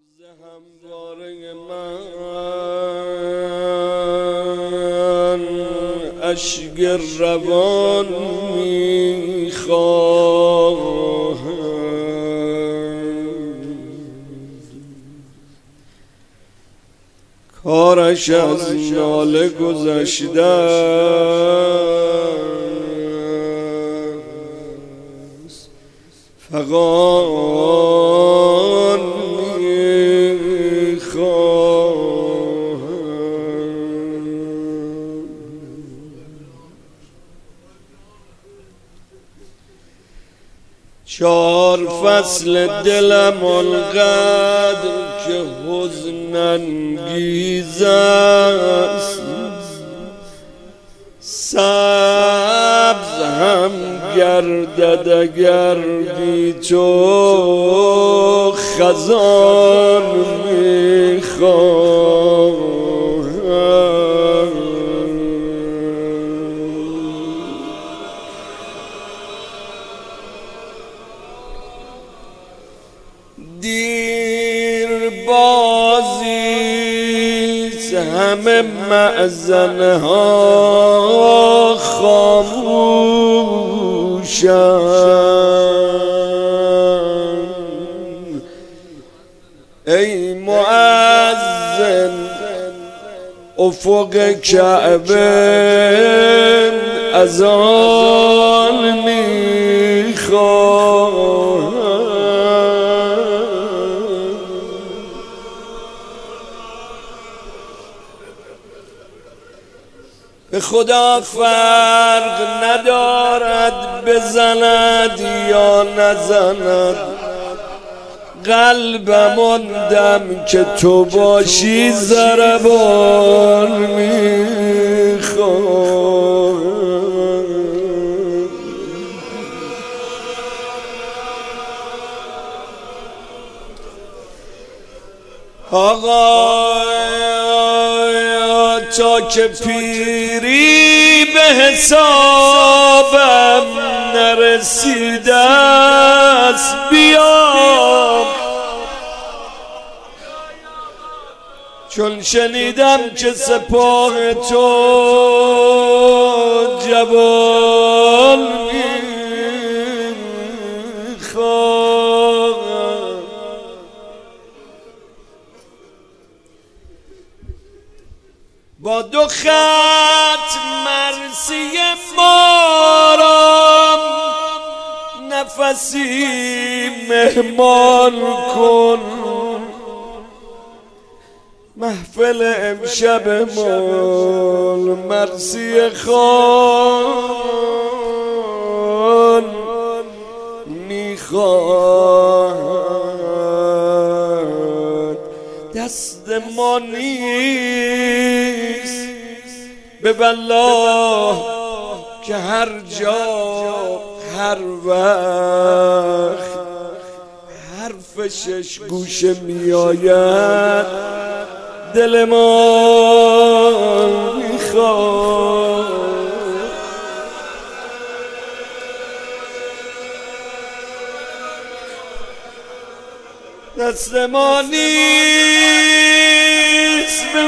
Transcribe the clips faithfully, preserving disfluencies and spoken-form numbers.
نبض همواره من اشک روان میخواهد، کارش از ناله گذشته است، فغان میخواهد. چار فصل دلم آنقدر که حزن انگیز است، سبز هم گردد اگر بی تو خزان میخواهد. دیر بازیست همه مأذنه ها خاموشند. ای مؤذن افق کعبه اذان میخواهد. به خدا فرق ندارد بزند یا نزند، قلبم آن دم که تو باشی ضربان میخواهد. آقا تا که پیری به حسابم نرسیده است، بیا چون شنیدم که سپاه تو جوان میخواهد. با دو خط مرسی ما را نفسی مهمان کن، محفل امشب مال مرسی خان میخواهد. دست ما نیست به والله که هر جا هر وقت حرف شش گوشه می آید دل ما میخواد. دست ما نیست به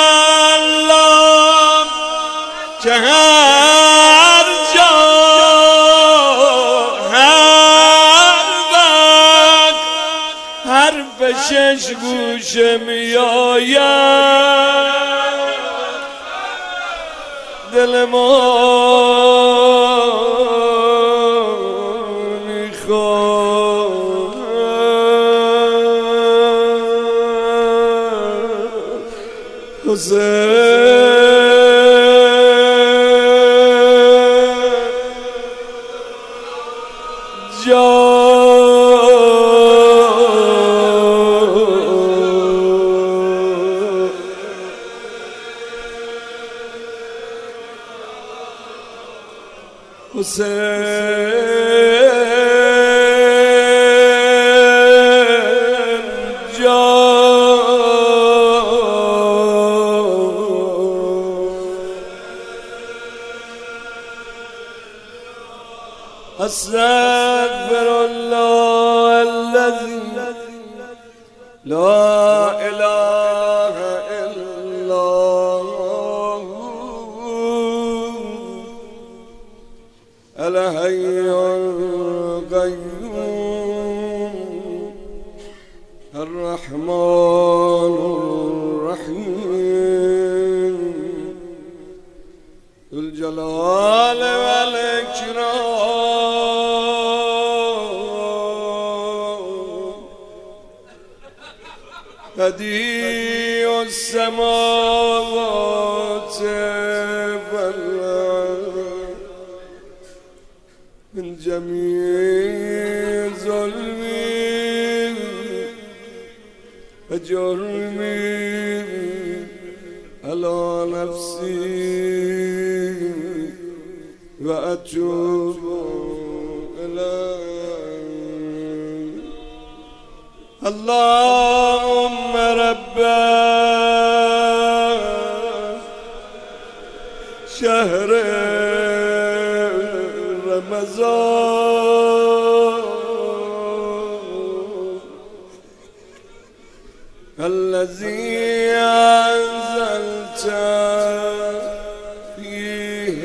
والله که هر جا هر وقت حرف شش گوشه می آید دل ما میخواد. حسین حسین استغفر الله الذي لا إله إلا الله الحي القيوم الرحمن الرحيم ذو الجلال والإكرام بديع السماوات والأرض من جميع ظلمي وجرمي على نفسي وأتوب إليه اللهم رب شهر رمضان الذي أنزلت فيه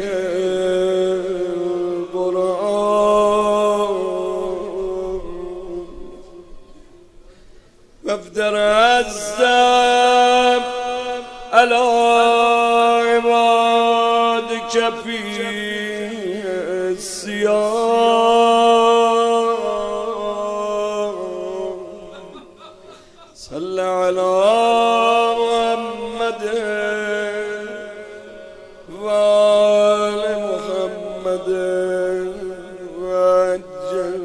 القرآن وافتر الذنب على عبادك في الصيام صل على محمد وآل محمد وعجل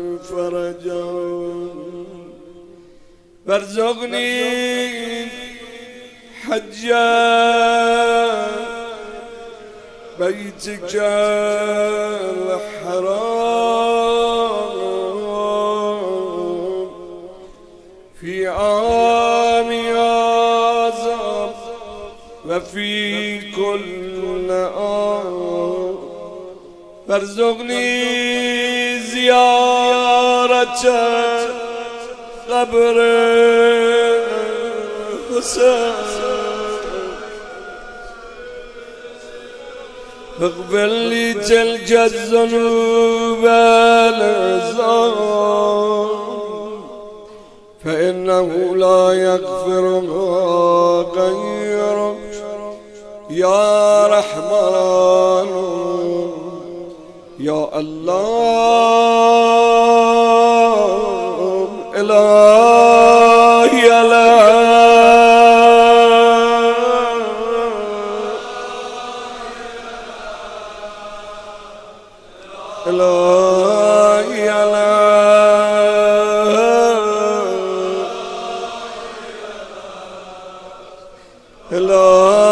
فرجهم وارزقني حجا بيتك الحرام في عام أعظم وفي كل عام وارزقني زيارة قبر حسين اغفر لي تلك الذنوب والعظام فإنه لا يغفرها غيرك يا رحمن يا الله إلهي الله إلهي الله إلهي